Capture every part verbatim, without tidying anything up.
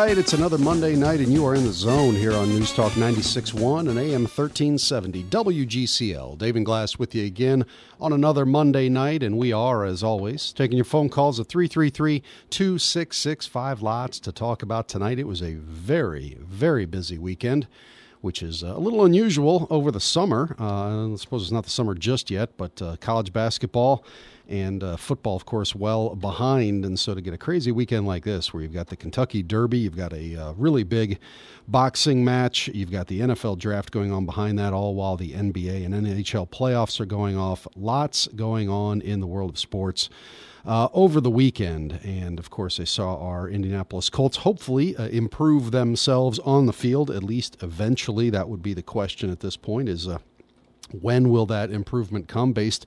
right, it's another Monday night, and you are in the zone here on News Talk ninety-six point one and A M thirteen seventy W G C L. Dave and Glass with you again on another Monday night, and we are, as always, taking your phone calls at three three three, two six six five lots to talk about tonight. It was a very, very busy weekend, which is a little unusual over the summer. Uh, I suppose it's not the summer just yet, but uh, college basketball and uh, football, of course, well behind. And so to get a crazy weekend like this, where you've got the Kentucky Derby, you've got a uh, really big boxing match, you've got the N F L draft going on behind that, all while the N B A and N H L playoffs are going off. Lots going on in the world of sports Uh, over the weekend. And, of course, I saw our Indianapolis Colts hopefully uh, improve themselves on the field, at least eventually. That would be the question at this point, is uh, when will that improvement come based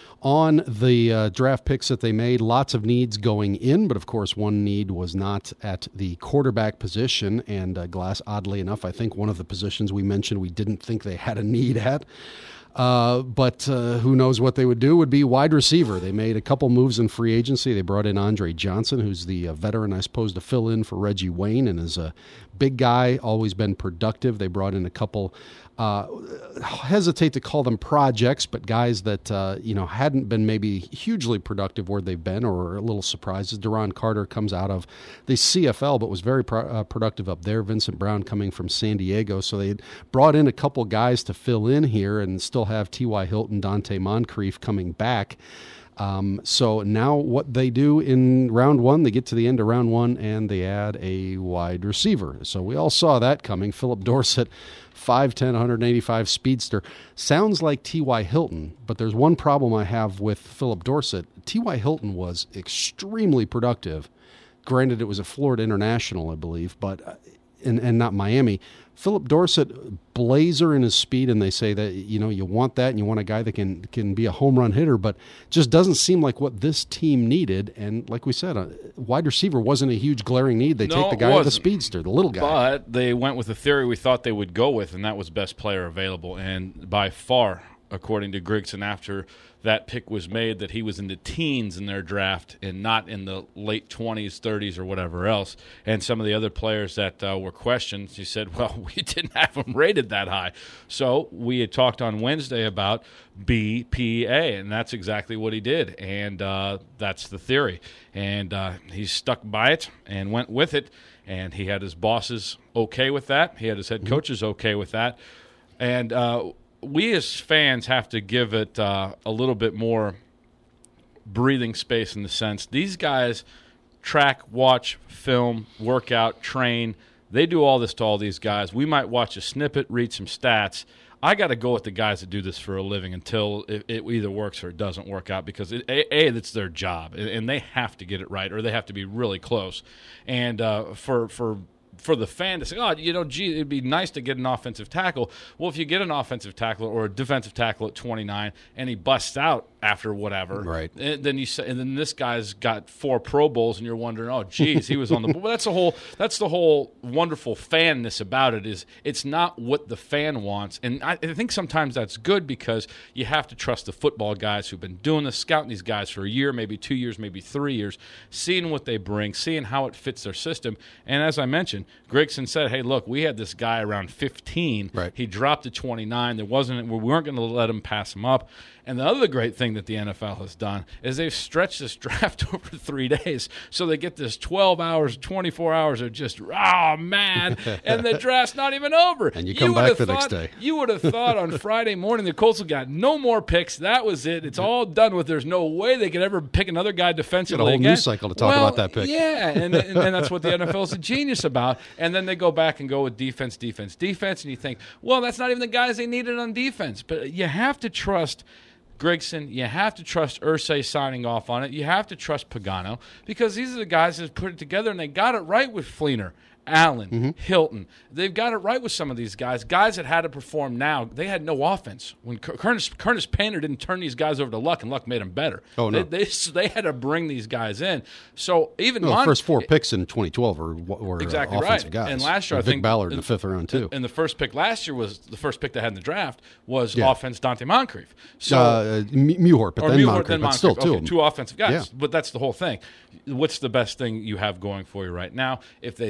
on the uh, draft picks that they made. Lots of needs going in, but, of course, one need was not at the quarterback position. And uh, Glass, oddly enough, I think one of the positions we mentioned we didn't think they had a need at. Uh, but uh, who knows what they would do, would be wide receiver. They made a couple moves in free agency. They brought in Andre Johnson, who's the uh, veteran, I suppose, to fill in for Reggie Wayne, and is a big guy, always been productive. They brought in a couple, uh, hesitate to call them projects, but guys that, uh, you know, hadn't been maybe hugely productive where they've been, or a little surprises. Deron Carter comes out of the C F L, but was very pro- uh, productive up there. Vincent Brown coming from San Diego. So they had brought in a couple guys to fill in here, and still have T Y. Hilton, Dante Moncrief coming back. Um, so now what they do in round one, they get to the end of round one, and they add a wide receiver. So we all saw that coming. Philip Dorsett, five ten, one eighty-five speedster. Sounds like T Y. Hilton, but there's one problem I have with Philip Dorsett. T Y. Hilton was extremely productive. Granted, it was a Florida International, I believe, but and, and not Miami. Philip Dorsett, blazer in his speed, and they say that, you know, you want that, and you want a guy that can can be a home run hitter, but just doesn't seem like what this team needed. And like we said, a wide receiver wasn't a huge glaring need. They no, take the guy with the speedster, the little guy. But they went with the theory we thought they would go with, and that was best player available. And by far, according to Grigson, after that pick was made, that he was in the teens in their draft and not in the late twenties, thirties, or whatever else. And some of the other players that uh, were questioned, he said, well, we didn't have him rated that high. So we had talked on Wednesday about B P A, and that's exactly what he did. And uh, that's the theory. And uh, he stuck by it and went with it. And he had his bosses okay with that. He had his head coaches okay with that. And uh we as fans have to give it uh, a little bit more breathing space, in the sense these guys track, watch, film, work out, train. They do all this to all these guys. We might watch a snippet, read some stats. I got to go with the guys that do this for a living until it, it either works or it doesn't work out, because, it, A, A, that's their job, and, and they have to get it right, or they have to be really close. And uh, for for – for the fan to say, oh, you know, gee, it'd be nice to get an offensive tackle. Well, if you get an offensive tackle or a defensive tackle at twenty-nine and he busts out after whatever, right? And then you say, and then this guy's got four Pro Bowls, and you're wondering, oh, geez, he was on the. Well, that's the whole. That's the whole wonderful fanness about it. Is it's not what the fan wants, and I, I think sometimes that's good, because you have to trust the football guys who've been doing this, scouting these guys for a year, maybe two years, maybe three years, seeing what they bring, seeing how it fits their system. And as I mentioned, Grigson said, hey, look, we had this guy around fifteen. Right. He dropped to twenty-nine. There wasn't, we weren't going to let him pass him up. And the other great thing that the N F L has done is they've stretched this draft over three days. So they get this twelve hours, twenty-four hours of just, oh, man, and the draft's not even over. And you come you back the thought, next day. You would have thought on Friday morning the Colts have got no more picks. That was it. It's all done with. There's no way they could ever pick another guy defensively Got a whole again. news cycle to talk well, about that pick. Yeah, and, and, and that's what the N F L is a genius about. And then they go back and go with defense, defense, defense, and you think, well, that's not even the guys they needed on defense. But you have to trust Grigson. You have to trust Irsay signing off on it. You have to trust Pagano, because these are the guys that put it together, and they got it right with Fleener, Allen, mm-hmm. Hilton. They've got it right with some of these guys. Guys that had to perform now, they had no offense. When Curtis, Curtis Painter didn't turn these guys over to Luck, and Luck made them better. Oh, no. They, they, they had to bring these guys in. So even no, Mon- the first four picks in twenty twelve were, were exactly uh, offensive right. guys. And last year, and I Vic think Ballard in the fifth round too. And the first pick last year was the first pick they had in the draft was yeah. offense Dante Moncrief. So uh, Mewhort, but or then Mewhort, Moncrief, then but Moncrief. still okay, two of them. two offensive guys. Yeah. But that's the whole thing. What's the best thing you have going for you right now? If they think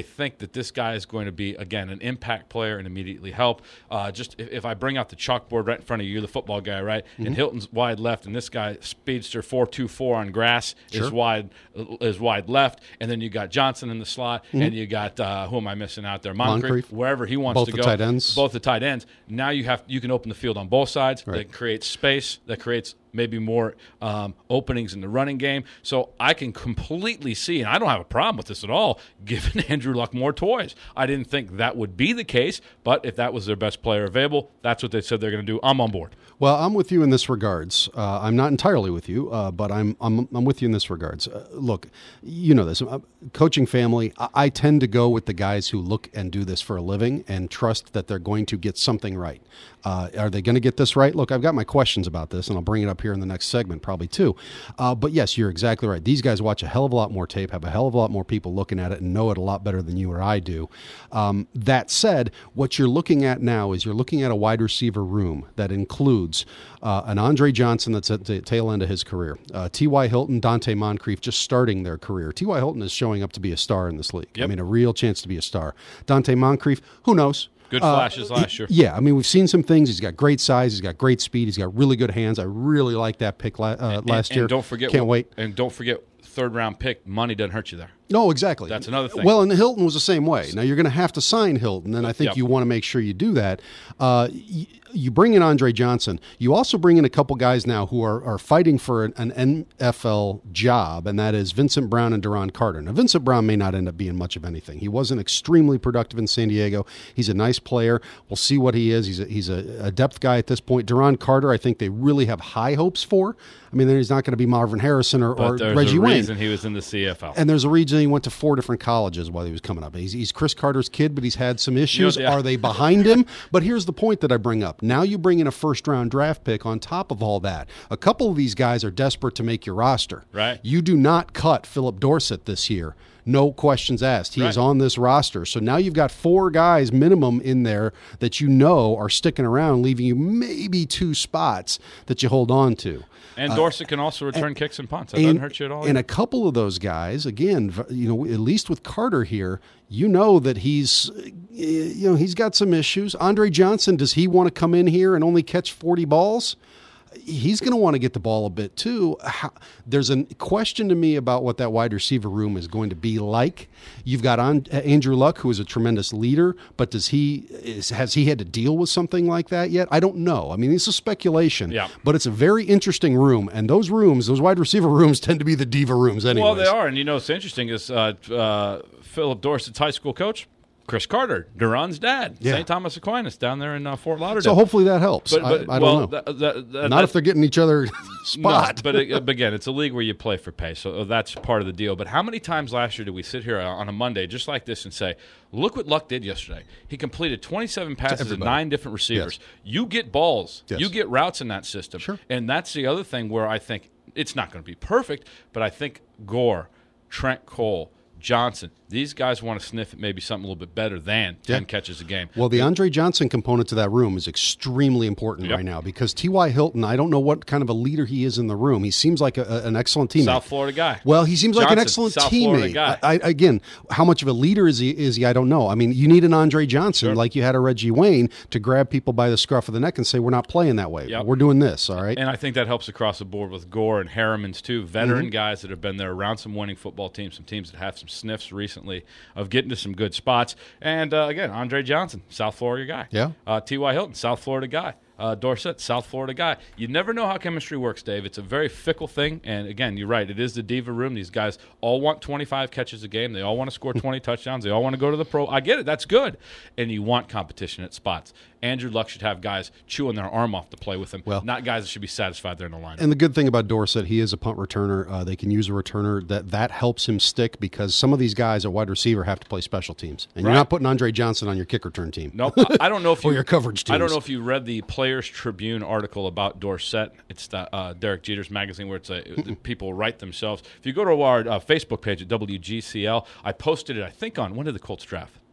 that this guy is going to be, again, an impact player and immediately help. Uh, just if, if I bring out the chalkboard right in front of you, you're the football guy, right? Mm-hmm. And Hilton's wide left, and this guy, speedster four two four on grass, sure. is wide is wide left. And then you got Johnson in the slot, mm-hmm. and you got, uh, who am I missing out there? Moncrief, Moncrief. Wherever he wants both to the go. Tight ends. Both the tight ends. Now you have you can open the field on both sides. Right. That creates space. That creates maybe more um, openings in the running game. So I can completely see, and I don't have a problem with this at all, giving Andrew Luck more toys. I didn't think that would be the case, but if that was their best player available, that's what they said they're going to do. I'm on board. Well, I'm with you in this regards. Uh, I'm not entirely with you, uh, but I'm, I'm I'm with you in this regards. Uh, look, you know this. Uh, coaching family, I, I tend to go with the guys who look and do this for a living and trust that they're going to get something right. Uh, are they going to get this right? Look, I've got my questions about this, and I'll bring it up here in the next segment probably too. Uh, but yes, you're exactly right. These guys watch a hell of a lot more tape, have a hell of a lot more people looking at it, and know it a lot better than you or I do. Um, that said, what you're looking at now is you're looking at a wide receiver room that includes uh, an Andre Johnson that's at the tail end of his career, uh, T Y. Hilton, Dante Moncrief just starting their career. T Y. Hilton is showing up to be a star in this league. Yep. I mean, a real chance to be a star. Dante Moncrief, who knows? Good flashes uh, last year. Yeah, I mean, we've seen some things. He's got great size. He's got great speed. He's got really good hands. I really like that pick la- uh, and, last and, year. And don't forget, Can't wait. And don't forget, third round pick. Money doesn't hurt you there. No, exactly. That's another thing. Well, and Hilton was the same way. Now, you're going to have to sign Hilton, and I think yep. you want to make sure you do that. Uh, y- you bring in Andre Johnson. You also bring in a couple guys now who are, are fighting for an, an N F L job, and that is Vincent Brown and Duron Carter. Now, Vincent Brown may not end up being much of anything. He wasn't extremely productive in San Diego. He's a nice player. We'll see what he is. He's a, he's a, a depth guy at this point. Duron Carter, I think they really have high hopes for. I mean, he's not going to be Marvin Harrison or, or there's Reggie a Wayne. reason he was in the C F L. And there's a reason he went to four different colleges while he was coming up. He's, he's Chris Carter's kid, but he's had some issues. You know, yeah. Are they behind him? But here's the point that I bring up. Now you bring in a first-round draft pick on top of all that. A couple of these guys are desperate to make your roster. Right. You do not cut Philip Dorsett this year. No questions asked. He right. is on this roster. So now you've got four guys minimum in there that you know are sticking around, leaving you maybe two spots that you hold on to. And Dorsett uh, can also return and, kicks and punts. That and, doesn't hurt you at all. And a couple of those guys, again, you know, at least with Carter here, you know that he's, you know, he's got some issues. Andre Johnson, does he want to come in here and only catch forty balls? He's going to want to get the ball a bit too. How, there's a question to me about what that wide receiver room is going to be like. You've got on, uh, Andrew Luck, who is a tremendous leader, but does he is, has he had to deal with something like that yet? I don't know. I mean, this is speculation, yeah. but it's a very interesting room, and those rooms, those wide receiver rooms, tend to be the diva rooms anyway. Well, they are, and you know what's interesting is uh, uh, Philip Dorsett's high school coach, Chris Carter, Duron's dad, yeah. Saint Thomas Aquinas, down there in uh, Fort Lauderdale. So hopefully that helps. But, but, I, I well, don't know. That, that, that, Not that, if they're getting each other spot. No, but it, again, it's a league where you play for pay, so that's part of the deal. But how many times last year did we sit here on a Monday just like this and say, look what Luck did yesterday. He completed twenty-seven passes to nine different receivers. Yes. You get balls. Yes. You get routes in that system. Sure. And that's the other thing where I think it's not going to be perfect, but I think Gore, Trent Cole, Johnson, these guys want to sniff at maybe something a little bit better than ten yeah. catches a game. Well, the Andre Johnson component to that room is extremely important yep. right now because T Y. Hilton, I don't know what kind of a leader he is in the room. He seems like a, a, an excellent teammate. South Florida guy. Well, he seems Johnson, like an excellent South teammate. Florida guy. I, I, again, how much of a leader is he, is he? I don't know. I mean, you need an Andre Johnson sure. like you had a Reggie Wayne to grab people by the scruff of the neck and say, we're not playing that way. Yep. We're doing this, all right? And I think that helps across the board with Gore and Harriman's too. Veteran mm-hmm. guys that have been there around some winning football teams, some teams that have some sniffs recently of getting to some good spots. And, uh, again, Andre Johnson, South Florida guy. Yeah. Uh, T Y. Hilton, South Florida guy. Uh, Dorsett, South Florida guy. You never know how chemistry works, Dave. It's a very fickle thing. And, again, you're right. It is the diva room. These guys all want twenty-five catches a game. They all want to score twenty touchdowns. They all want to go to the pro. I get it. That's good. And you want competition at spots. Andrew Luck should have guys chewing their arm off to play with him, well, not guys that should be satisfied they're in the lineup. And the good thing about Dorsett, he is a punt returner. Uh, they can use a returner. That that helps him stick because some of these guys at wide receiver have to play special teams. And right. you're not putting Andre Johnson on your kick return team. No, nope. I don't know if you, or your coverage teams. I don't know if you read the Players Tribune article about Dorsett. It's the, uh, Derek Jeter's magazine where it's a, people write themselves. If you go to our uh, Facebook page at W G C L, I posted it, I think, on when did the Colts draft?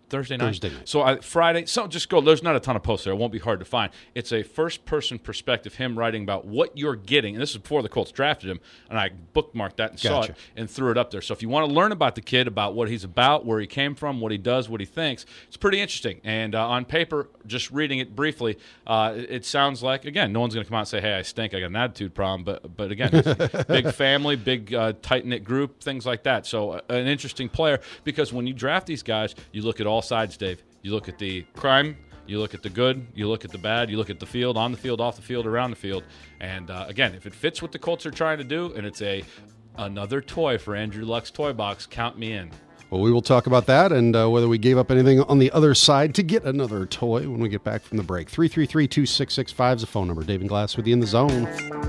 Thursday night? Thursday night. So I, Friday, so just go. There's not a ton of posts there. It won't be hard to find. It's a first-person perspective, him writing about what you're getting. And this is before the Colts drafted him, and I bookmarked that and Gotcha. saw it and threw it up there. So if you want to learn about the kid, about what he's about, where he came from, what he does, what he thinks, it's pretty interesting. And uh, on paper, just reading it briefly, uh, it, it sounds like, again, no one's going to come out and say, hey, I stink, I got an attitude problem. But, but again, it's big family, big uh, tight-knit group, things like that. So uh, an interesting player, because when you draft these guys, you look at all sides, Dave. You look at the crime, you look at the good, you look at the bad, you look at the field, on the field, off the field, around the field. And, uh, again, if it fits what the Colts are trying to do and it's a another toy for Andrew Luck's toy box, count me in. Well, we will talk about that and uh, whether we gave up anything on the other side to get another toy when we get back from the break. three three three, two six six five is the phone number. Dave and Glass with you in the zone.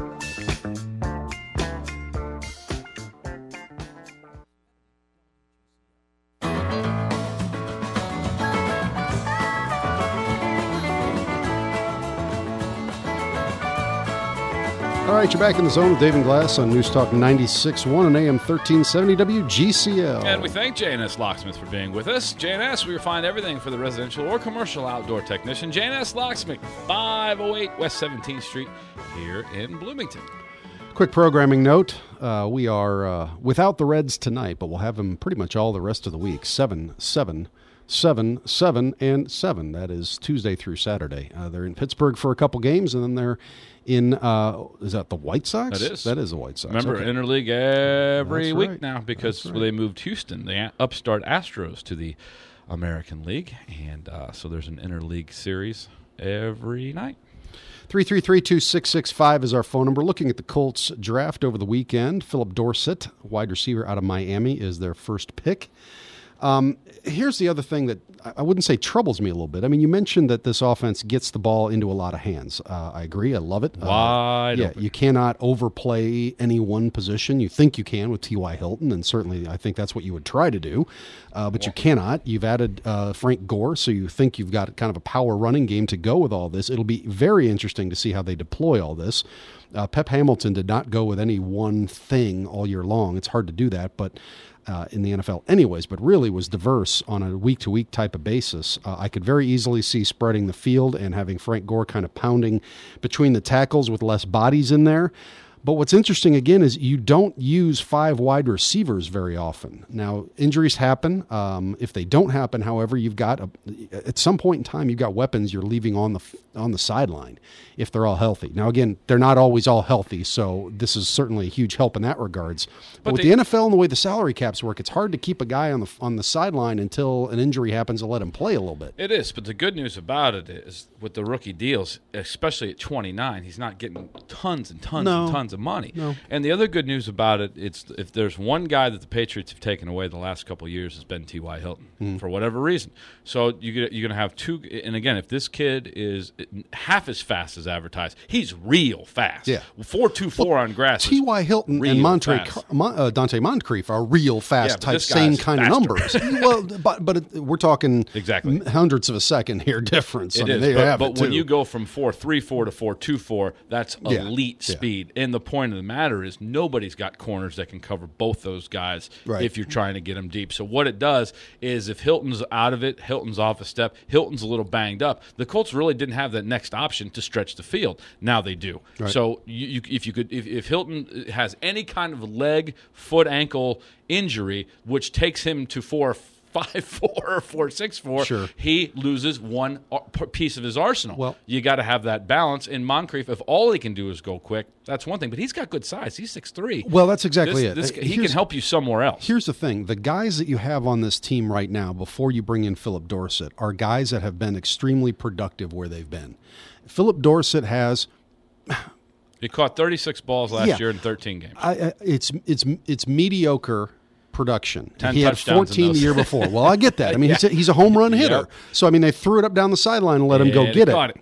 All right, you're back in the zone with Dave and Glass on News Talk ninety-six point one and A M thirteen seventy W G C L. And we thank J and S Locksmith for being with us. J and S, we find everything for the residential or commercial outdoor technician. J and S Locksmith, five oh eight West seventeenth Street here in Bloomington. Quick programming note, uh, we are uh, without the Reds tonight, but we'll have them pretty much all the rest of the week, seven, seven, seven, seven, and seven. That is Tuesday through Saturday. Uh, they're in Pittsburgh for a couple games, and then they're in, uh, is that the White Sox? That is. That is the White Sox. Remember, okay. Interleague every That's week right. now because That's right. they moved Houston, the upstart Astros, to the American League. And uh, so there's an Interleague series every night. three three three, two six six five is our phone number. Looking at the Colts draft over the weekend, Philip Dorsett, wide receiver out of Miami, is their first pick. Um, here's the other thing that I wouldn't say troubles me a little bit. I mean, you mentioned that this offense gets the ball into a lot of hands. Uh, I agree. I love it. Wide uh, yeah, open. You cannot overplay any one position. You think you can with T Y. Hilton, and certainly I think that's what you would try to do, uh, but you cannot. You've added uh, Frank Gore, so you think you've got kind of a power running game to go with all this. It'll be very interesting to see how they deploy all this. Uh, Pep Hamilton did not go with any one thing all year long. It's hard to do that, but uh, in the N F L anyways, but really was diverse on a week-to-week type of basis. Uh, I could very easily see spreading the field and having Frank Gore kind of pounding between the tackles with less bodies in there. But what's interesting, again, is you don't use five wide receivers very often. Now, injuries happen. Um, if they don't happen, however, you've got, a, at some point in time, you've got weapons you're leaving on the on the sideline if they're all healthy. Now, again, they're not always all healthy, so this is certainly a huge help in that regards. But, but with the, the N F L and the way the salary caps work, it's hard to keep a guy on the on the sideline until an injury happens and let him play a little bit. It is, but the good news about it is with the rookie deals, especially at twenty-nine, he's not getting tons and tons No. and tons of money. No. And the other good news about it, it's if there's one guy that the Patriots have taken away the last couple of years, has been T Y. Hilton Mm. for whatever reason. So you get, you're going to have two. And again, if this kid is half as fast as advertised, he's real fast. Yeah. four two four on grass. T Y. Hilton real and Montre, fast. Mon, uh, Dante Moncrief are real fast Yeah, but type, this same guy's kind of faster. numbers. well, but but it, we're talking Exactly. hundredths of a second here difference. It I mean, is, they but, have but it when too. you go from four three four to four two four, that's Yeah, elite yeah. speed. And the point of the matter is nobody's got corners that can cover both those guys Right. if you're trying to get them deep. So what it does is if Hilton's out of it, Hilton's off a step, Hilton's a little banged up, the Colts really didn't have that next option to stretch the field. Now they do. Right. So you, you, if you could, if, if Hilton has any kind of leg, foot, ankle injury, which takes him to four five four or four six four, Sure. he loses one ar- piece of his arsenal. Well- you got to have that balance. In Moncrief, if all he can do is go quick, that's one thing. But he's got good size. He's six three. Well, that's exactly This- it. this- he Here's- can help you somewhere else. Here's the thing. The guys that you have on this team right now, before you bring in Philip Dorsett, are guys that have been extremely productive where they've been. Philip Dorsett has... He caught thirty-six balls last Yeah. year in thirteen games. I, I, it's it's it's mediocre production. Ten he had touchdowns in fourteen the those. year before. Well, I get that. I mean, he's, a, he's a home run hitter. Yep. So, I mean, they threw it up down the sideline and let him go And get he caught it. it.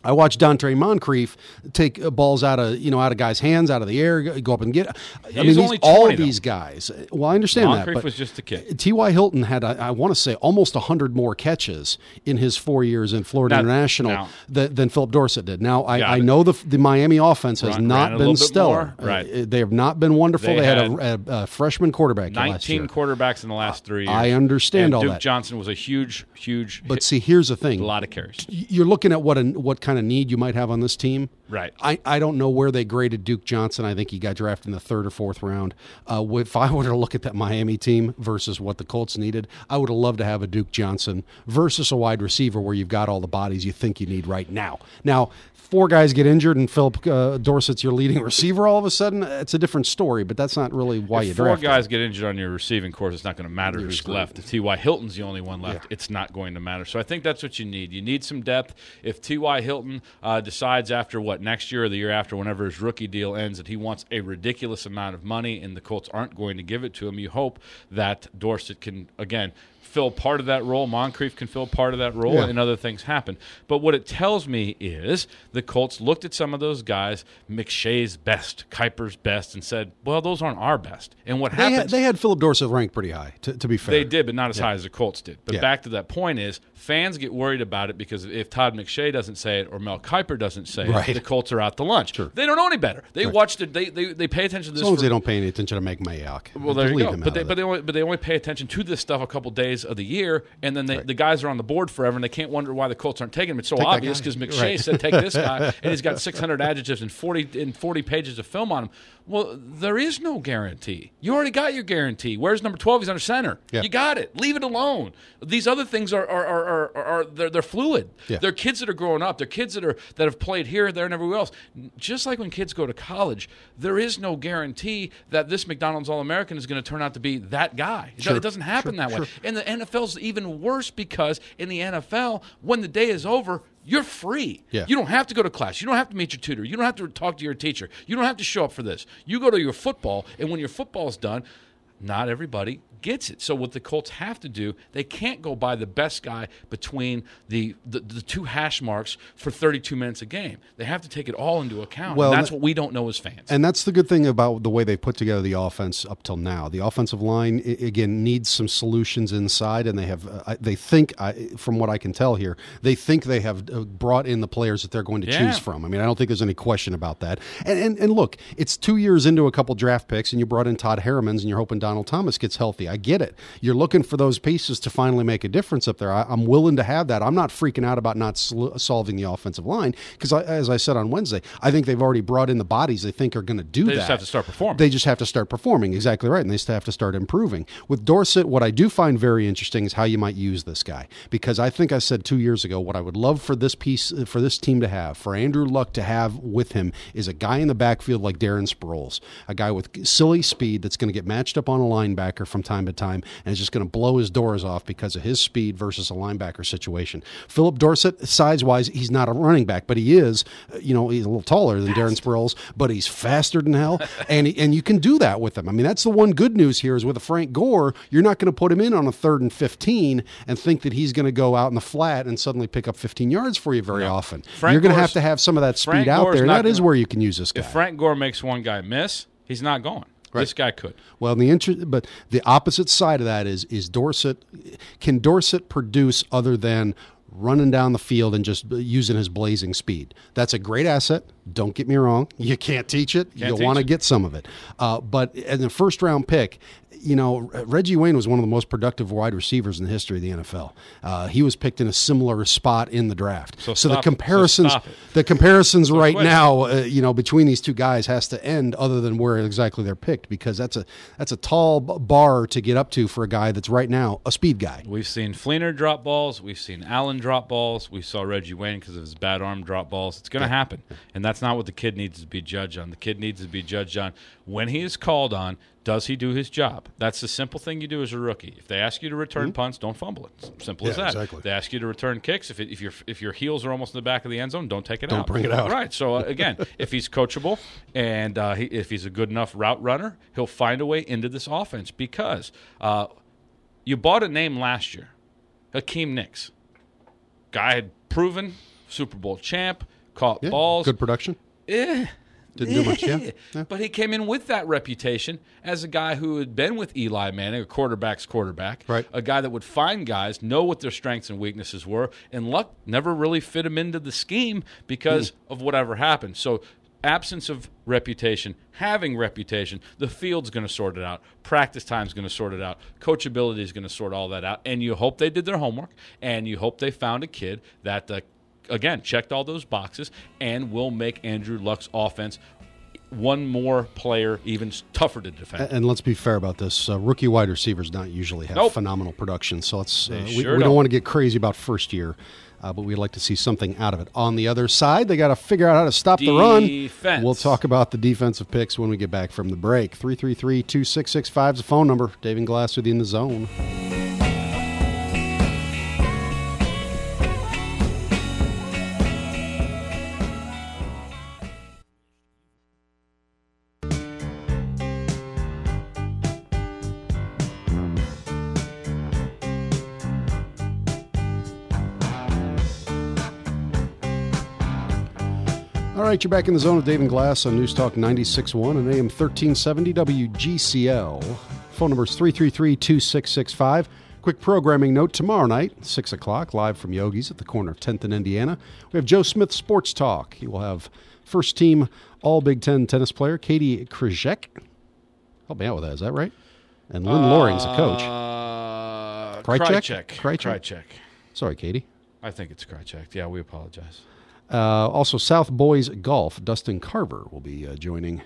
I watched Dontre Moncrief take uh, balls out of you know out of guys' hands, out of the air, go up and get. I He's mean, only these, all twenty, of these guys. Well, I understand Moncrief that, but was just a kid. T Y. Hilton had, I, I want to say, almost one hundred more catches in his four years in Florida Now- International now- than, than Philip Dorsett did. Now, I, Got I it. know the the Miami offense has Run- not ran a been little bit stellar. more, right. Uh, they have not been wonderful. They, They had, had a, a, a freshman quarterback last year. nineteen quarterbacks in the last three years. I understand and all Duke that. Johnson was a huge, huge But hit, see, here's the thing. a lot of carries. You're looking at what a, what kind of need you might have on this team. Right. I, I don't know where they graded Duke Johnson. I think he got drafted in the third or fourth round. Uh, if I were to look at that Miami team versus what the Colts needed, I would have loved to have a Duke Johnson versus a wide receiver where you've got all the bodies you think you need right now. Now, four guys get injured and Philip uh, Dorsett's your leading receiver all of a sudden, it's a different story, but that's not really why If you four draft guys him. get injured on your receiving course, it's not going to matter who's Usually. left. If T Y. Hilton's the only one left, Yeah. it's not going to matter. So I think that's what you need. You need some depth. If T Y. Hilton uh, decides after, what, next year or the year after, whenever his rookie deal ends, that he wants a ridiculous amount of money and the Colts aren't going to give it to him, you hope that Dorsett can, again, fill part of that role. Moncrief can fill part of that role, Yeah. and other things happen. But what it tells me is the Colts looked at some of those guys, McShay's best, Kuiper's best, and said, well, those aren't our best. And what They happens... had, they had Philip Dorsett ranked pretty high, to, to be fair. They did, but not as high as the Colts did. But Yeah. back to that point is, fans get worried about it because if Todd McShay doesn't say it or Mel Kiper doesn't say Right. it, the Colts are out to lunch. Sure. They don't know any better. They watch it. They, they they pay attention to this. As long as for- they don't pay any attention to Meg Mayock. well, Just there you leave go. him But out they, of but it. they only but they only pay attention to this stuff a couple days of the year, and then they, the guys are on the board forever, and they can't wonder why the Colts aren't taking him. It's so Take that obvious guy. because McShay Right. said take this guy, and he's got six hundred adjectives and forty and forty pages of film on him. Well, there is no guarantee. You already got your guarantee. Where's number twelve? He's under center. Yeah. You got it. Leave it alone. These other things are are are, are, are they're, they're fluid. Yeah. They're kids that are growing up. They're kids that are that have played here, there, and everywhere else. Just like when kids go to college, there is no guarantee that this McDonald's All-American is going to turn out to be that guy. It, do- Sure. it doesn't happen Sure, that way. sure. And the N F L's even worse because in the N F L, when the day is over, you're free. Yeah. You don't have to go to class. You don't have to meet your tutor. You don't have to talk to your teacher. You don't have to show up for this. You go to your football, and when your football is done, not everybody gets it. So what the Colts have to do, they can't go by the best guy between the, the, the two hash marks for thirty-two minutes a game. They have to take it all into account. Well, and that's that- what we don't know as fans. And that's the good thing about the way they put together the offense up till now. The offensive line, i- again, needs some solutions inside, and they have. Uh, they think, I, from what I can tell here, they think they have uh, brought in the players that they're going to Yeah. choose from. I mean, I don't think there's any question about that. And, and and look, it's two years into a couple draft picks, and you brought in Todd Harrimans, and you're hoping Donald Thomas gets healthy. I get it. You're looking for those pieces to finally make a difference up there. I, I'm willing to have that. I'm not freaking out about not sol- solving the offensive line because, as I said on Wednesday, I think they've already brought in the bodies they think are going to do They that. just have to start performing. They just have to start performing. Exactly right. And they just have to start improving. With Dorsett, what I do find very interesting is how you might use this guy. Because I think I said two years ago, what I would love for this piece, for this team to have, for Andrew Luck to have with him, is a guy in the backfield like Darren Sproles, a guy with silly speed that's going to get matched up on a linebacker from time to time and is just going to blow his doors off because of his speed versus a linebacker situation. Philip Dorsett, size-wise, he's not a running back, but he is, you know, he's a little taller than Darren Sproles, but he's faster than hell, and he, and you can do that with him. I mean, that's the one good news here is with a Frank Gore, you're not going to put him in on a third and fifteen and think that he's going to go out in the flat and suddenly pick up fifteen yards for you very often. Frank You're going to Gore's- have to have some of that speed Frank out Gore's there, and not that is gonna- where you can use this guy. If Frank Gore makes one guy miss, he's not going. This guy could. Well, the interest, but the opposite side of that is is Dorsett. Can Dorsett produce other than running down the field and just using his blazing speed? That's a great asset. Don't get me wrong. You can't teach it. Can't you teach want to it. get some of it. Uh, but as a first round pick, you know, Reggie Wayne was one of the most productive wide receivers in the history of the N F L. Uh, he was picked in a similar spot in the draft. So the stop it. So comparisons, stop it. the comparisons right quit. now, uh, you know, between these two guys has to end, other than where exactly they're picked, because that's a that's a tall b- bar to get up to for a guy that's right now a speed guy. We've seen Fleener drop balls. We've seen Allen drop balls. We saw Reggie Wayne because of his bad arm drop balls. It's going to happen. And that's not what the kid needs to be judged on. The kid needs to be judged on when he is called on, does he do his job? That's the simple thing you do as a rookie. If they ask you to return punts, don't fumble it. It's simple as Yeah, that. exactly. If they ask you to return kicks, if, it, if, your if your heels are almost in the back of the end zone, don't take it Don't out. bring it out. Right. So, uh, again, if he's coachable and uh, he, if he's a good enough route runner, he'll find a way into this offense because uh, you bought a name last year. Hakeem Nicks. Guy had proven Super Bowl champ, caught Yeah, balls. good production. Eh. Didn't do much, yeah. yeah. But he came in with that reputation as a guy who had been with Eli Manning, a quarterback's quarterback, right. a guy that would find guys, know what their strengths and weaknesses were, and Luck never really fit him into the scheme because mm. of whatever happened. So absence of reputation, having reputation, the field's going to sort it out. Practice time's going to sort it out. Coachability is going to sort all that out. And you hope they did their homework, and you hope they found a kid that uh, again, checked all those boxes and will make Andrew Luck's offense one more player even tougher to defend. And, and let's be fair about this. Uh, rookie wide receivers don't usually have nope. phenomenal production, so let's, uh, they we, sure we don't. don't want to get crazy about first year, uh, but we'd like to see something out of it. On the other side, they got to figure out how to stop Defense. the run. We'll talk about the defensive picks when we get back from the break. three three three, two six six five is the phone number. Dave and Glass with you in the zone. All right, you're back in the zone with Dave and Glass on News Talk ninety-six point one and A M thirteen seventy W G C L. Phone number is three three three, two six six five. Quick programming note, tomorrow night, six o'clock, live from Yogi's at the corner of tenth and Indiana. We have Joe Smith Sports Talk. He will have first-team All-Big Ten tennis player Katie Krzyzek. Help me out with that, is that right? And Lynn uh, Loring's a coach. Krychek. Krychek? Krychek. Sorry, Katie. I think it's Krychek. Yeah, we apologize. Uh, also, South Boys Golf, Dustin Carver will be uh, joining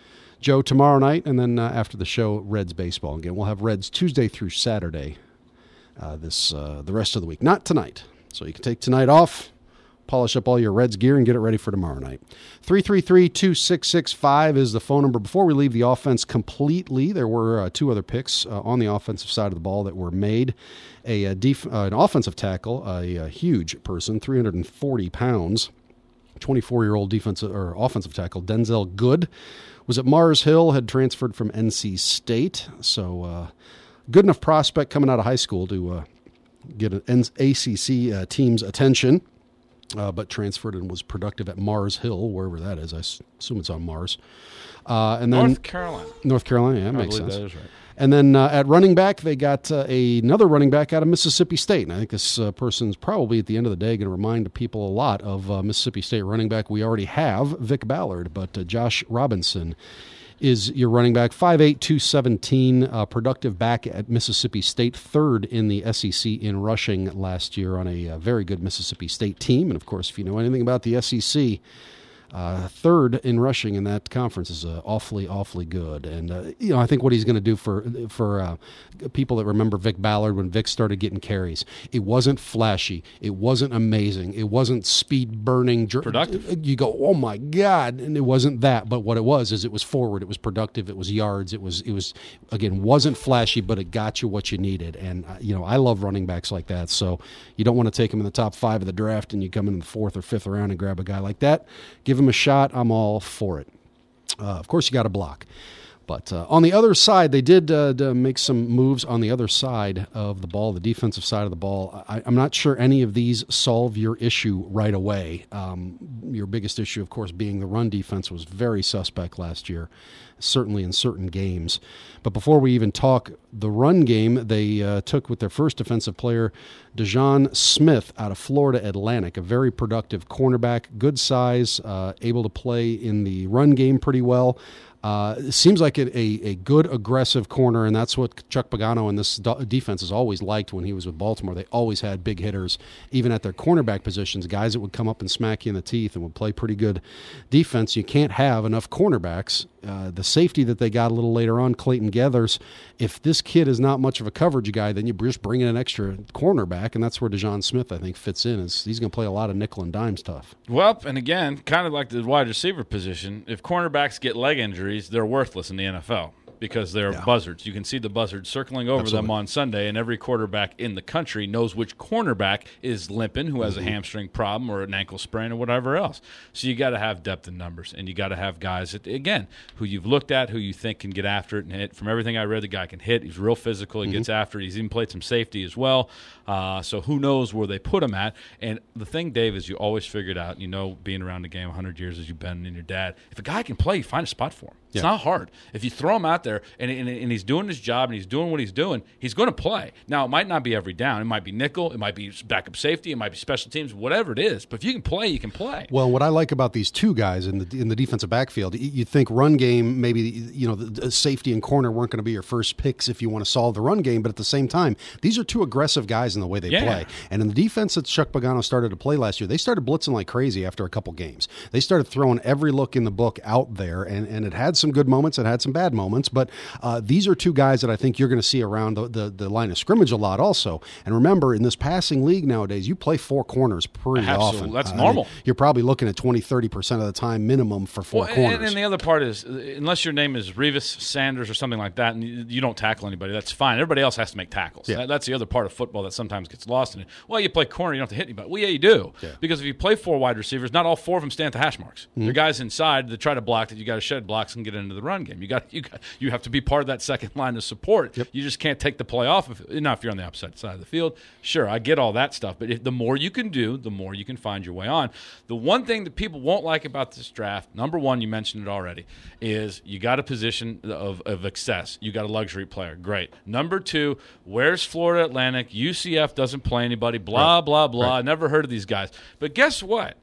Joe tomorrow night, and then uh, after the show, Reds baseball. Again, we'll have Reds Tuesday through Saturday uh, this uh, the rest of the week. Not tonight. So you can take tonight off, polish up all your Reds gear, and get it ready for tomorrow night. three three three, two six six five is the phone number. Before we leave the offense completely, there were uh, two other picks uh, on the offensive side of the ball that were made. A, a def- uh, an offensive tackle, a, a huge person, three hundred forty pounds, twenty-four-year-old defensive or offensive tackle, Denzel Good, was at Mars Hill, had transferred from N C State. So uh, good enough prospect coming out of high school to uh, get an A C C uh, team's attention, uh, but transferred and was productive at Mars Hill, wherever that is. I assume it's on Mars. Uh, and then North Carolina. North Carolina, yeah, that I makes believe sense. that is right. And then uh, at running back, they got uh, a, another running back out of Mississippi State. And I think this uh, person's probably at the end of the day going to remind people a lot of uh, Mississippi State running back we already have, Vic Ballard. But uh, Josh Robinson is your running back, five eight, two seventeen, uh, productive back at Mississippi State, third in the S E C in rushing last year on a, a very good Mississippi State team. And, of course, if you know anything about the S E C, Uh, third in rushing in that conference is uh, awfully, awfully good. And, uh, you know, I think what he's going to do for for uh, people that remember Vic Ballard when Vic started getting carries, it wasn't flashy. It wasn't amazing. It wasn't speed-burning. Productive. You go, oh, my God. And it wasn't that. But what it was is it was forward. It was productive. It was yards. It was, it was again, wasn't flashy, but it got you what you needed. And, uh, you know, I love running backs like that. So you don't want to take them in the top five of the draft and you come in the fourth or fifth round and grab a guy like that. Give him a shot. I'm all for it. Uh, of course, you got to block. But uh, on the other side, they did uh, make some moves on the other side of the ball, the defensive side of the ball. I, I'm not sure any of these solve your issue right away. Um, your biggest issue, of course, being the run defense was very suspect last year, certainly in certain games. But before we even talk the run game, they uh, took with their first defensive player, Dejon Smith out of Florida Atlantic, a very productive cornerback, good size, uh, able to play in the run game pretty well. Uh, it seems like a, a, a good, aggressive corner, and that's what Chuck Pagano and this do- defense has always liked when he was with Baltimore. They always had big hitters, even at their cornerback positions, guys that would come up and smack you in the teeth and would play pretty good defense. You can't have enough cornerbacks. Uh, the safety that they got a little later on, Clayton Geathers, if this kid is not much of a coverage guy, then you just bring in an extra cornerback, and that's where Dejon Smith, I think, fits in. Is he's going to play a lot of nickel and dime stuff. Well, and again, kind of like the wide receiver position, if cornerbacks get leg injuries, they're worthless in the N F L because they're Yeah. buzzards. You can see the buzzards circling over Absolutely. them on Sunday, and every quarterback in the country knows which cornerback is limping, who has Mm-hmm. a hamstring problem or an ankle sprain or whatever else. So you got to have depth in numbers, and you got to have guys that, again, who you've looked at, who you think can get after it and hit. From everything I read, the guy can hit. He's real physical. He Mm-hmm. gets after it. He's even played some safety as well. Uh, so who knows where they put him at? And the thing, Dave, is you always figured out, you know, being around the game one hundred years as you've been and your dad, if a guy can play, you find a spot for him. It's Yeah. not hard. If you throw him out there and, and, and he's doing his job and he's doing what he's doing, he's going to play. Now, it might not be every down. It might be nickel. It might be backup safety. It might be special teams, whatever it is. But if you can play, you can play. Well, what I like about these two guys in the in the defensive backfield, you you think run game, maybe you know the, the safety and corner weren't going to be your first picks if you want to solve the run game, but at the same time, these are two aggressive guys in the way they Yeah. play. And in the defense that Chuck Pagano started to play last year, they started blitzing like crazy after a couple games. They started throwing every look in the book out there, and, and it had some good moments, it had some bad moments, but uh, these are two guys that I think you're going to see around the, the, the line of scrimmage a lot also. And remember, in this passing league nowadays, you play four corners pretty Absolutely. often. That's Uh, normal. You're probably looking at twenty, thirty percent of the time minimum for four Well, corners. and, and the other part is, uh, unless your name is Revis Sanders or something like that, and you, you don't tackle anybody, that's fine. Everybody else has to make tackles. Yeah. That, that's the other part of football that sometimes gets lost in it. Well, you play corner, you don't have to hit anybody. Well, yeah, you do. Yeah. Because if you play four wide receivers, not all four of them stand at the hash marks. Mm-hmm. They're guys inside that try to block that. You got to shed blocks and get into the run game. You got you got, you have to be part of that second line of support. Yep. You just can't take the play off. If, not if you're on the opposite side of the field. Sure, I get all that stuff, but if, the more you can do, the more you can find your way on. The one thing that people won't like about this draft, number one, you mentioned it already, is you got a position of, of excess. You got a luxury player. Great. Number two, where's Florida Atlantic? U C F doesn't play anybody. Blah, Right. blah, blah. Right. I never heard of these guys. But guess what?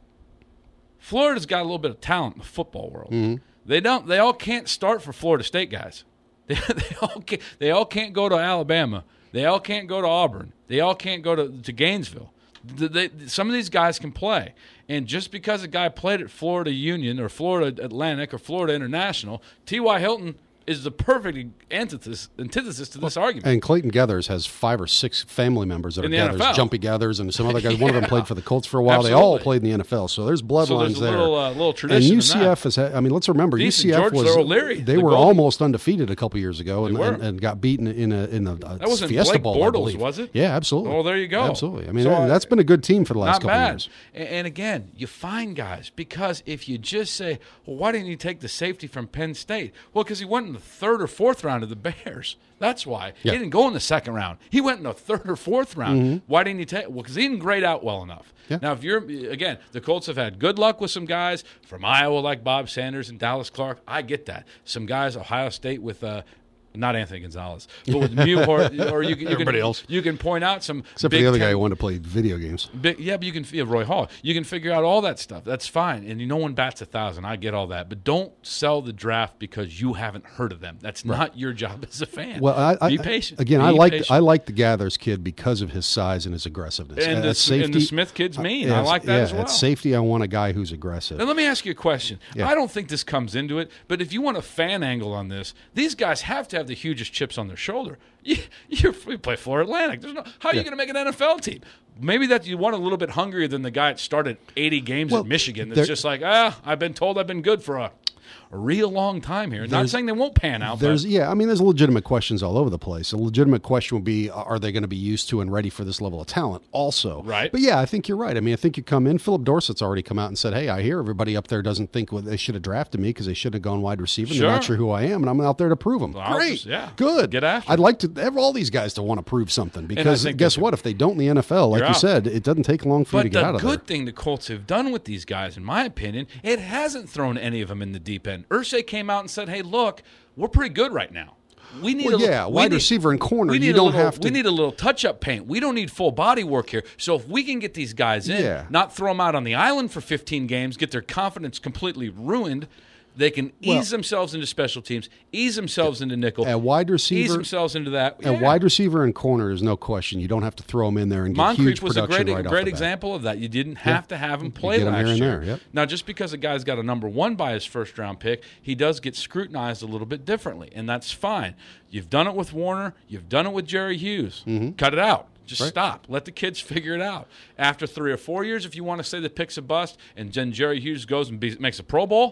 Florida's got a little bit of talent in the football world. Mm-hmm. They don't. They all can't start for Florida State guys. They, they all can't. They all can't go to Alabama. They all can't go to Auburn. They all can't go to, to Gainesville. They, they, some of these guys can play, and just because a guy played at Florida Union or Florida Atlantic or Florida International, T Y. Hilton is the perfect antithesis, antithesis to this argument. And Clayton Gathers has five or six family members that In are the Gathers, N F L. Jumpy Gathers, and some other guys. Yeah. One of them played for the Colts for a while. They all Absolutely. played in the N F L, so there's bloodlines So there's a there. little, uh, little And tradition in U C F that. is. I mean, let's remember, Decent. U C F George was. O'Leary, they the were goalie. almost undefeated a couple years ago, and, They were. and, and got beaten in a in a uh, That wasn't Fiesta Blake Bowl, I Bortles, believe. was it? Yeah, absolutely. Oh, there you go. Absolutely. I mean, So, that, uh, that's been a good team for the last Not couple bad. of years. And, and again, you find guys because if you just say, well, why didn't you take the safety from Penn State? Well, because he went in the third or fourth round of the Bears. That's why. Yeah. He didn't go in the second round. He went in the third or fourth round. Why didn't you take? Well, because he didn't grade out well enough. Yeah. Now, if you're, again, the Colts have had good luck with some guys from Iowa like Bob Sanders and Dallas Clark. I get that. Some guys, Ohio State with, uh, not Anthony Gonzalez, but with Mewhort, or you, can- you Everybody can else. you can point out some Except for Big the other Ten- guy who wanted to play video games. Big, yeah, but you can feel Roy Hall. You can figure out all that stuff. That's fine, and no one bats a thousand. I get all that, but don't sell the draft because you haven't heard of them. That's not your job as a fan. Well, I, I, be patient. Again, Be I like patient. I like the Gathers kid because of his size and his aggressiveness. and, At the, safety, and the Smith kid's mean. yeah, I like that yeah, as well. At safety, I want a guy who's aggressive. Now, let me ask you a question. Yeah. I don't think this comes into it, but if you want a fan angle on this, these guys have to have the hugest chips on their shoulder. You, you're, you play Florida Atlantic. There's no, how are you Yeah. going to make an N F L team? Maybe that you want a little bit hungrier than the guy that started eighty games Well, at Michigan. That's there- just like, ah, I've been told I've been good for a, a real long time here. Not There's- saying they won't pan out, There's but yeah, I mean, there's legitimate questions all over the place. A legitimate question would be: are they going to be used to and ready for this level of talent? Also, Right. But yeah, I think you're right. I mean, I think you come in. Philip Dorsett's already come out and said, "Hey, I hear everybody up there doesn't think well, they should have drafted me because they shouldn't have gone wide receiver. They're not Sure. sure who I am, and I'm out there to prove them. I'll Great, just- yeah. good, Get after I'd it. like to have all these guys to want to prove something because think guess that's- what? If they don't in the N F L, like You're you out. said, it doesn't take long for you to But get the out of good there. thing the Colts have done with these guys, in my opinion, it hasn't thrown any of them in the deep end. Ursay came out and said, "Hey, look, we're pretty good right now. We need Well, a little, yeah, we wide need- receiver and corner, We need you a don't little, have to- We need a little touch-up paint. We don't need full body work here. So if we can get these guys in, Yeah. not throw them out on the island for fifteen games, get their confidence completely ruined." They can ease Well- themselves into special teams, ease themselves into nickel, At wide ease receiver, themselves into that. at Yeah. wide receiver and corner is no question. You don't have to throw them in there and get huge Moncrief was a production great, right off great the bat. example of that. You didn't have to have him play get him last here and year. there, yep. Now, just because a guy's got a number one by his first round pick, he does get scrutinized a little bit differently, and that's fine. You've done it with Warner. You've done it with Jerry Hughes. Cut it out. Just Right. stop. Let the kids figure it out. After three or four years, if you want to say the pick's a bust, and then Jerry Hughes goes and be, makes a Pro Bowl,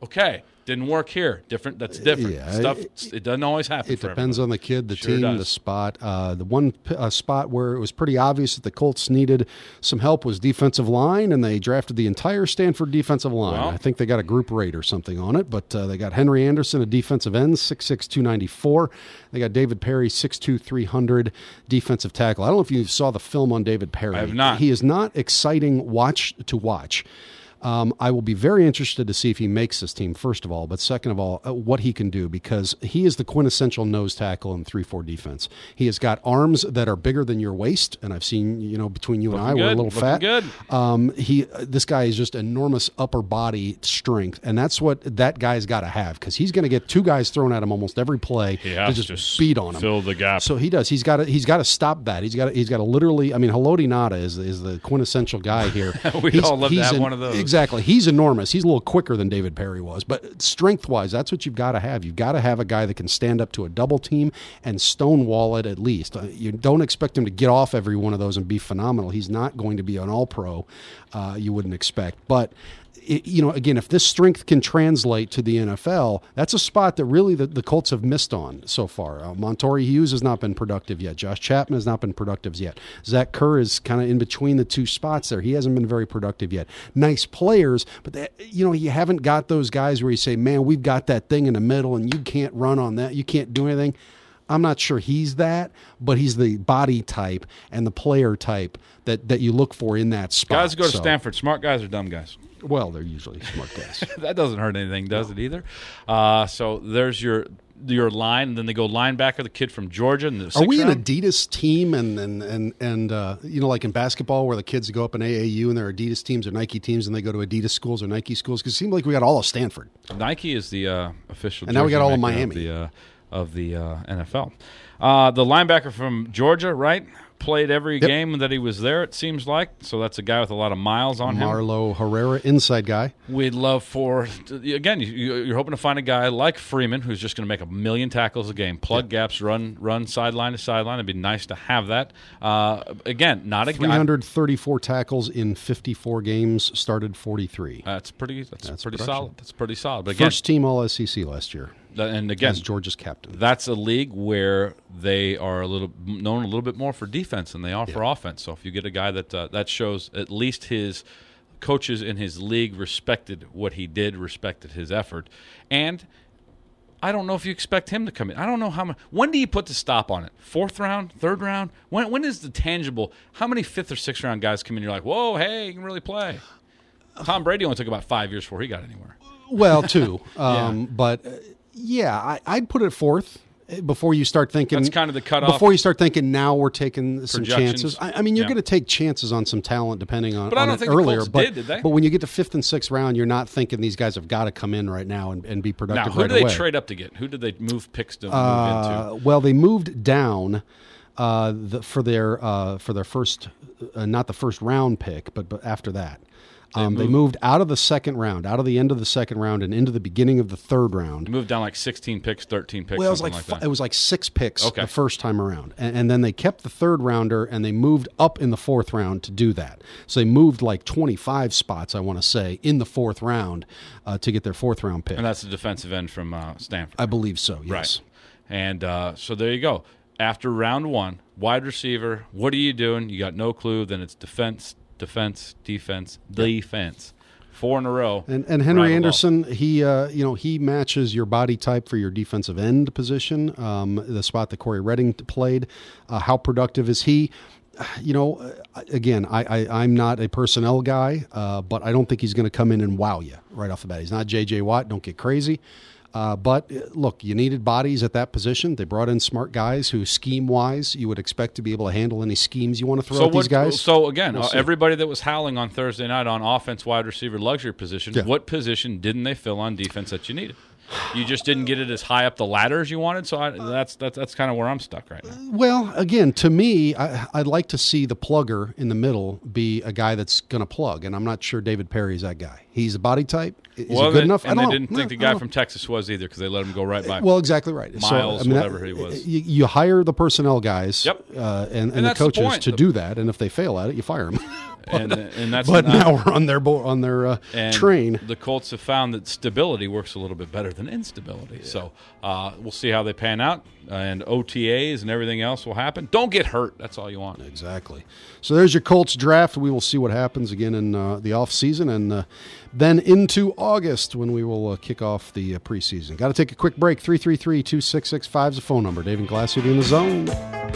Okay. Didn't work here. Different. That's different. Yeah, Stuff. it- It, doesn't always happen. It for depends everybody. on the kid, the Sure team, does. the spot. Uh, the one p- uh, spot where it was pretty obvious that the Colts needed some help was defensive line, and they drafted the entire Stanford defensive line. Well- I think they got a group rate or something on it, but uh, they got Henry Anderson, a defensive end, six six, two ninety-four. They got David Perry, six two, three hundred, defensive tackle. I don't know if you saw the film on David Perry. I have not. He is not exciting watch to watch. Um, I will be very interested to see if he makes this team, first of all, but second of all, uh, what he can do, because he is the quintessential nose tackle in three four defense. He has got arms that are bigger than your waist, and I've seen, you know, between you and I, Looking we're a good. little Looking fat. good. Um, he, uh, this guy is just enormous upper body strength, and that's what that guy's got to have, because he's going to get two guys thrown at him almost every play He to has just to s- beat on him. fill the gap. So he does. He's got to. He's got to stop that. He's got. To, he's got to literally. I mean, Haloti Nada is is the quintessential guy here. We'd He's- all love to he's have an- one of those. Exactly. He's enormous. He's a little quicker than David Perry was, but strength wise, that's what you've got to have. You've got to have a guy that can stand up to a double team and stonewall it at least. Uh, You don't expect him to get off every one of those and be phenomenal. He's not going to be an all pro. Uh, you wouldn't expect, but. It, you know, again, if this strength can translate to the N F L, that's a spot that really the, the Colts have missed on so far. Uh, Montori Hughes has not been productive yet. Josh Chapman has not been productive yet. Zach Kerr is kind of in between the two spots there. He hasn't been very productive yet. Nice players, but they, you know, you haven't got those guys where you say, man, we've got that thing in the middle and you can't run on that. You can't do anything. I'm not sure he's that, but he's the body type and the player type that, that you look for in that spot. Guys go to So- Stanford. Smart guys or dumb guys? Well, they're usually smart guys. That doesn't hurt anything, does it either? Uh, so there's your your line, and then they go linebacker, the kid from Georgia. In the Are we sixth an round. Adidas team, and and and and uh, you know, like in basketball, where the kids go up in A A U and they're Adidas teams or Nike teams, and they go to Adidas schools or Nike schools? Because it seems like we got all of Stanford. Nike is the uh, official, And now we jersey got all of maker Miami. of the, uh, of the uh, N F L. Uh, the linebacker from Georgia, right? Played every Yep. game that he was there, it seems like. So that's a guy with a lot of miles on him. Marlo Herrera, inside guy. We'd love for, again, you- you're hoping to find a guy like Freeman who's just going to make a million tackles a game, plug gaps, run run sideline to sideline. It'd be nice to have that. Uh, again, not a three guy. hundred thirty-four tackles in fifty-four games, started forty-three. That's pretty. That's, That's pretty production. solid. That's pretty solid. But again, First team All S E C last year th- and again, as Georgia's captain. that's a league where they are a little known a little bit more for defense than they are for offense. So if you get a guy that uh, that shows at least his coaches in his league respected what he did, respected his effort, and I don't know if you expect him to come in. I don't know how much. When do you put the stop on it? Fourth round, third round? When when is the tangible? How many fifth or sixth round guys come in? And you're like, whoa, hey, you can really play. Tom Brady only took about five years before he got anywhere. Well, two. Um, But, uh, yeah, I, I'd put it fourth before you start thinking. That's kind of the cutoff. Before you start thinking, now we're taking some Projections. chances. I, I mean, you're Yeah. going to take chances on some talent depending on, But I on don't it think the earlier. Colts but, did, did they? but when you get to fifth and sixth round, you're not thinking these guys have got to come in right now and, and be Now, productive who right did they away. trade up to get? Who did they move picks to move Uh, into? well, they moved down uh, the, for their uh, for their first, uh, not the first round pick, but, but after that. Um, they moved out of the second round, out of the end of the second round, and into the beginning of the third round. Moved down like sixteen picks, thirteen picks, Well, it was something like, like, fi- that. it was like six picks Okay. the first time around, and, and then they kept the third rounder and they moved up in the fourth round to do that. So they moved like twenty-five spots, I want to say, in the fourth round uh, to get their fourth round pick. And that's the defensive end from uh, Stanford. I believe so. Yes. Right. And uh, so there you go. After round one, wide receiver, what are you doing? You got no clue. Then it's defense, defense, defense, defense. Four in a row. And, and Henry Rattled Anderson, he uh, you know he matches your body type for your defensive end position, um, the spot that Corey Redding played. Uh, how productive is he? You know, uh, again, I, I, I'm not a personnel guy, uh, but I don't think he's going to come in and wow you right off the bat. He's not J J Watt. Don't get crazy. Uh, but uh, look, you needed bodies at that position. They brought in smart guys who, scheme-wise, you would expect to be able to handle any schemes you want to throw So at these what, guys. So again, We'll uh, see. everybody that was howling on Thursday night on offense, wide receiver, luxury position, Yeah. what position didn't they fill on defense that you needed? You just didn't get it as high up the ladder as you wanted. So I, that's that's that's kind of where I'm stuck right now. Well, again, to me, I, I'd like to see the plugger in the middle be a guy that's going to plug, and I'm not sure David Perry's that guy. He's a body type. Is well, he good they, enough? And I don't they know. didn't think no, the guy from Texas was either because they let him go right by. Well, exactly right. Miles, so, I mean, whatever that, he was. You, you hire the personnel guys Yep. uh, and, and, And the that's the coaches point. to The- do that, and if they fail at it, you fire them. and and that's but not, now we're on their bo- on their uh, and train. The Colts have found that stability works a little bit better than instability. Yeah. So uh, we'll see how they pan out, and O T As and everything else will happen. Don't get hurt. That's all you want. Exactly. So there's your Colts draft. We will see what happens again in uh, the off season, and uh, then into August when we will uh, kick off the uh, preseason. Got to take a quick break. three three three, two six six five is the phone number. Dave and Glass will be in the zone.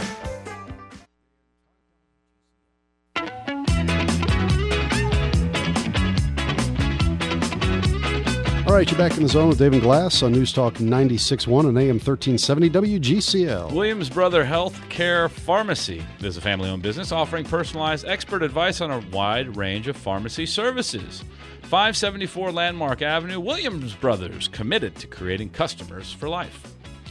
All right, you're back in the zone with Dave and Glass on News Talk ninety-six point one and A M thirteen seventy W G C L. Williams Brother Health Care Pharmacy is a family-owned business offering personalized expert advice on a wide range of pharmacy services. five seventy-four Landmark Avenue, Williams Brothers, committed to creating customers for life.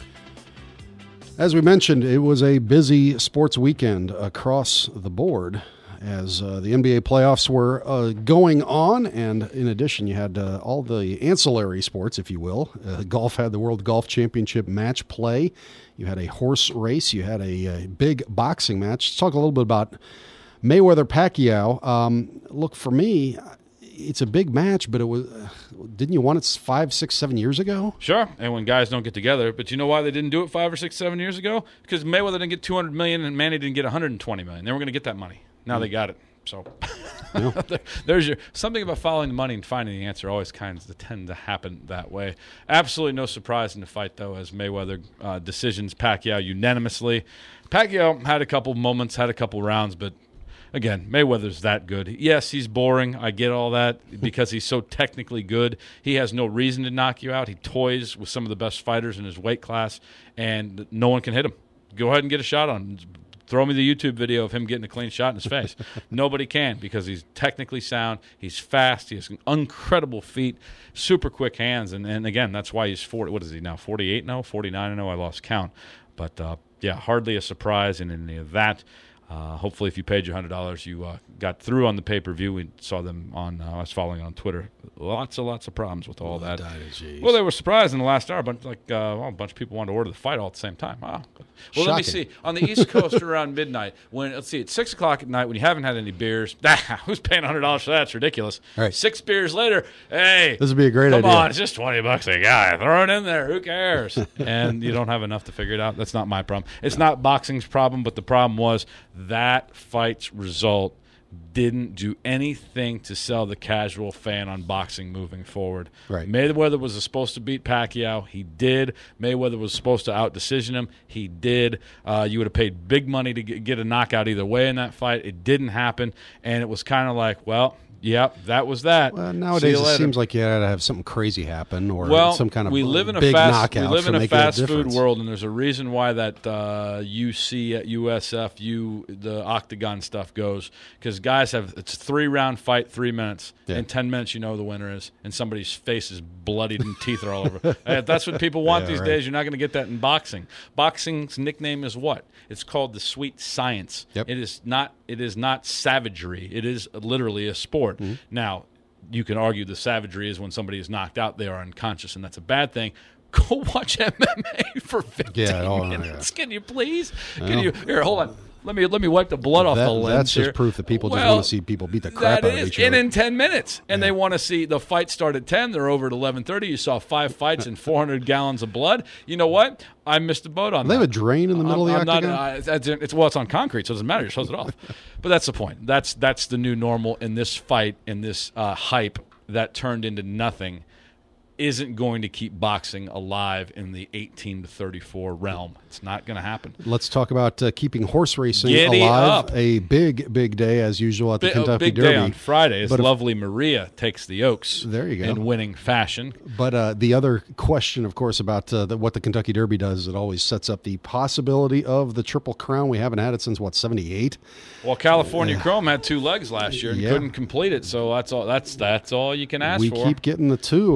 As we mentioned, it was a busy sports weekend across the board as uh, the N B A playoffs were uh, going on, and in addition, you had uh, all the ancillary sports, if you will. Uh, golf had the World Golf Championship match play. You had a horse race. You had a, a big boxing match. Let's talk a little bit about Mayweather-Pacquiao. Um, look, for me, it's a big match, but it was uh, didn't you want it five, six, seven years ago? Sure, and when guys don't get together, but you know why they didn't do it five or six, seven years ago? Because Mayweather didn't get two hundred million dollars and Manny didn't get one hundred twenty million dollars. They were going to get that money. Now they got it. So Yeah. there's your something about following the money and finding the answer always kind of tend to happen that way. Absolutely no surprise in the fight, though, as Mayweather uh, decisions Pacquiao unanimously. Pacquiao had a couple moments, had a couple rounds, but again, Mayweather's that good. Yes, he's boring. I get all that because he's so technically good. He has no reason to knock you out. He toys with some of the best fighters in his weight class, and no one can hit him. Go ahead and get a shot on him. Throw me the YouTube video of him getting a clean shot in his face. Nobody can because he's technically sound. He's fast. He has incredible feet, super quick hands. And, and again, that's why he's forty. What is he now, forty-eight now, forty-nine now? I lost count. But, uh, yeah, hardly a surprise in any of that. Uh, hopefully, if you paid your one hundred dollars, you uh, got through on the pay-per-view. We saw them on, uh, I was following on Twitter. Lots and lots of problems with all that. Well, they were surprised in the last hour, but like uh, well, a bunch of people wanted to order the fight all at the same time. Wow. Well, Shocking. let me see. On the East Coast around midnight, when let's see, it's six o'clock at night when you haven't had any beers. Who's paying one hundred dollars for that? It's ridiculous. All right. Six beers later, hey. This would be a great come idea. Come on, it's just twenty bucks a guy. Throw it in there. Who cares? And you don't have enough to figure it out. That's not my problem. It's not boxing's problem, but the problem was that fight's result didn't do anything to sell the casual fan on boxing moving forward. Right. Mayweather was supposed to beat Pacquiao. He did. Mayweather was supposed to out-decision him. He did. Uh, you would have paid big money to get a knockout either way in that fight. It didn't happen, and it was kind of like, well, yep, that was that. Well, See nowadays you it later. seems like you got to have something crazy happen or Well, some kind of we live in a big fast knockout we live to in a make fast it a food difference. world, and there's a reason why that uh, U C at U S F U the octagon stuff goes because guys have it's a three round fight, three minutes. Yeah. In ten minutes, you know who the winner is, and somebody's face is bloodied and teeth are all over. Uh, that's what people want Yeah, these right. days. You're not going to get that in boxing. Boxing's nickname is what? It's called the sweet science. Yep. It is not. It is not savagery. It is literally a sport. Mm-hmm. Now. You can argue the savagery is when somebody is knocked out, they are unconscious, and that's a bad thing. Go watch M M A for fifteen Yeah, oh, minutes. yeah. Can you please? Can Well. you here? Hold on. Let me let me wipe the blood off That- the lens. that's just here. proof that people just Well, want to see people beat the crap that out is, of each and other. in ten minutes, and they want to see the fight start at ten. They're over at eleven thirty. You saw five fights and four hundred gallons of blood. You know what? I missed the boat on They that. have a drain in the middle I'm, of the I'm octagon? Not, uh, that's, it's well, it's on concrete, so it doesn't matter. You just hose it off. But that's the point. That's that's the new normal in this fight, in this uh, hype that turned into nothing. Isn't going to keep boxing alive in the eighteen to thirty-four realm. It's not going to happen. Let's talk about uh, keeping horse racing Giddy alive. up. A big, big day as usual at the Big, Kentucky big Derby. day on Friday as But if- lovely Maria takes the Oaks. There you go. In winning fashion. But uh, the other question, of course, about uh, the, what the Kentucky Derby does, it always sets up the possibility of the Triple Crown. We haven't had it since, what, seventy-eight? Well, California Chrome had two legs last year and Yeah. couldn't complete it, so that's all. That's that's all you can ask We for. keep getting the two. Uh,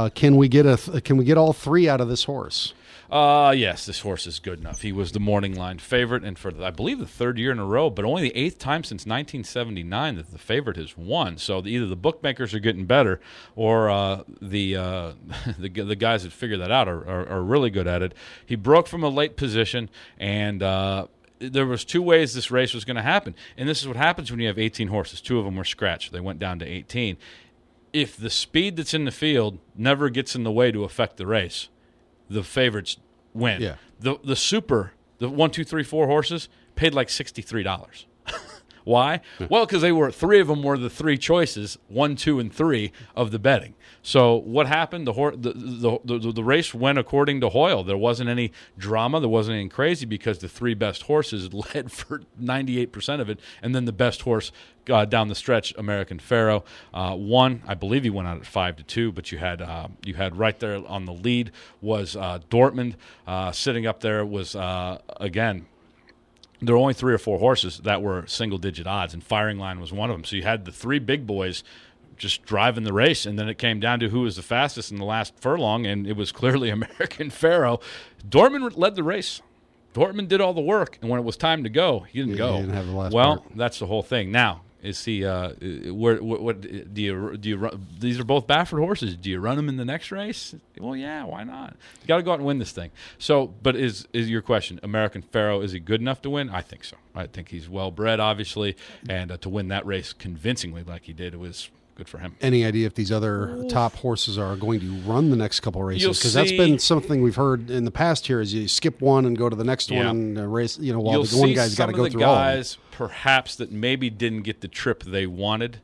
Uh, can we get a th- Can we get all three out of this horse? Uh, yes, this horse is good enough. He was the morning line favorite, and for, I believe, the third year in a row, but only the eighth time since nineteen seventy-nine that the favorite has won. So the, either the bookmakers are getting better, or uh, the, uh, the the guys that figure that out are, are, are really good at it. He broke from a late position, and uh, there was two ways this race was going to happen. And this is what happens when you have eighteen horses. Two of them were scratched. They went down to eighteen. If the speed that's in the field never gets in the way to affect the race, the favorites win. Yeah. The the super, the one, two, three, four horses paid like sixty-three dollars. Why? Yeah. Well, because they were three of them were the three choices, one, two, and three of the betting. So what happened? The, hor- the, the, the, the race went according to Hoyle. There wasn't any drama. There wasn't anything crazy because the three best horses led for ninety-eight percent of it, and then the best horse uh, down the stretch, American Pharoah, uh, won. I believe he went out at five to two. But you had uh, you had right there on the lead was uh, Dortmund. Uh, sitting up there was uh, again. There were only three or four horses that were single-digit odds, and Firing Line was one of them. So you had the three big boys just driving the race, and then it came down to who was the fastest in the last furlong, and it was clearly American Pharoah. Dortmund led the race. Dortmund did all the work, and when it was time to go, he didn't yeah, go. He didn't have the last well, part. That's the whole thing. Now, is he? Uh, where? What, what do you? Do you? Run, these are both Baffert horses. Do you run them in the next race? Well, yeah. Why not? You got to go out and win this thing. So, but is is your question? American Pharoah, is he good enough to win? I think so. I think he's well bred, obviously, and uh, to win that race convincingly like he did, it was good for him. Any idea if these other top horses are going to run the next couple races? Because that's been something we've heard in the past here. Is you skip one and go to the next yeah. one and uh, race. You know, while You'll the one see guy's got to some go of the through all of them. guys, perhaps that maybe didn't get the trip they wanted.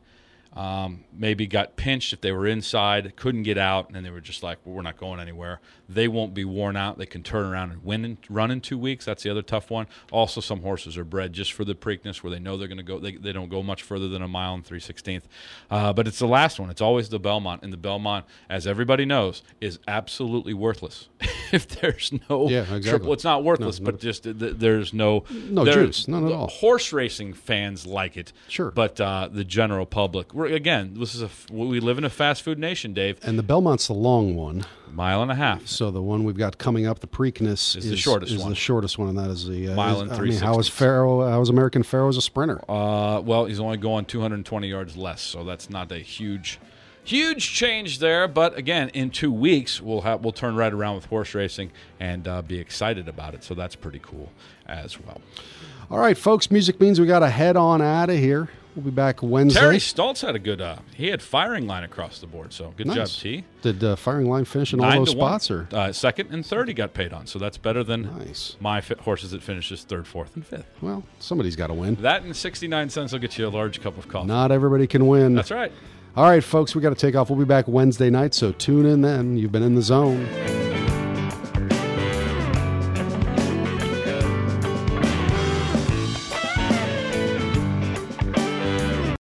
Um, maybe got pinched if they were inside, couldn't get out, and they were just like, well, we're not going anywhere. They won't be worn out. They can turn around and win and run in two weeks. That's the other tough one. Also, some horses are bred just for the Preakness where they know they're going to go. They, they don't go much further than a mile and three sixteenths. Uh, but it's the last one. It's always the Belmont. And the Belmont, as everybody knows, is absolutely worthless. If there's no yeah, exactly. triple, it's not worthless, no, but just th- there's no no there, juice, none at all. Horse racing fans like it, sure, but uh, the general public, we're, again, this is a we live in a fast food nation, Dave. And the Belmont's the long one, mile and a half. So the one we've got coming up, the Preakness, is, is the shortest is one. the shortest one, and that is the uh, mile is, and I three. mean, how is Pharoah? How is American Pharoah as a sprinter? Uh, well, he's only going two hundred twenty yards less, so that's not a huge. Huge change there, but again, in two weeks we'll have we'll turn right around with horse racing and uh, be excited about it. So that's pretty cool as well. All right, folks. Music means we got to head on out of here. We'll be back Wednesday. Terry Stoltz had a good. Uh, he had Firing Line across the board, so good nice. job, T. Did uh, Firing Line finish in Nine all those to one. spots, or uh, second and third he got paid on? So that's better than nice. my fi- horses that finishes third, fourth, and fifth. Well, somebody's got to win. That and sixty-nine cents will get you a large cup of coffee. Not everybody can win. That's right. All right, folks, we got to take off. We'll be back Wednesday night, so tune in then. You've been in the zone.